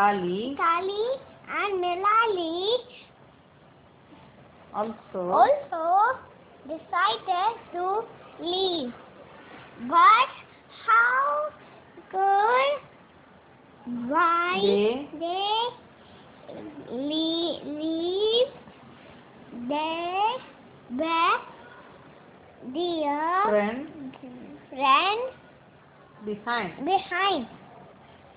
Tali and Nilali also decided to leave. But how could why they leave their dear friend friend behind?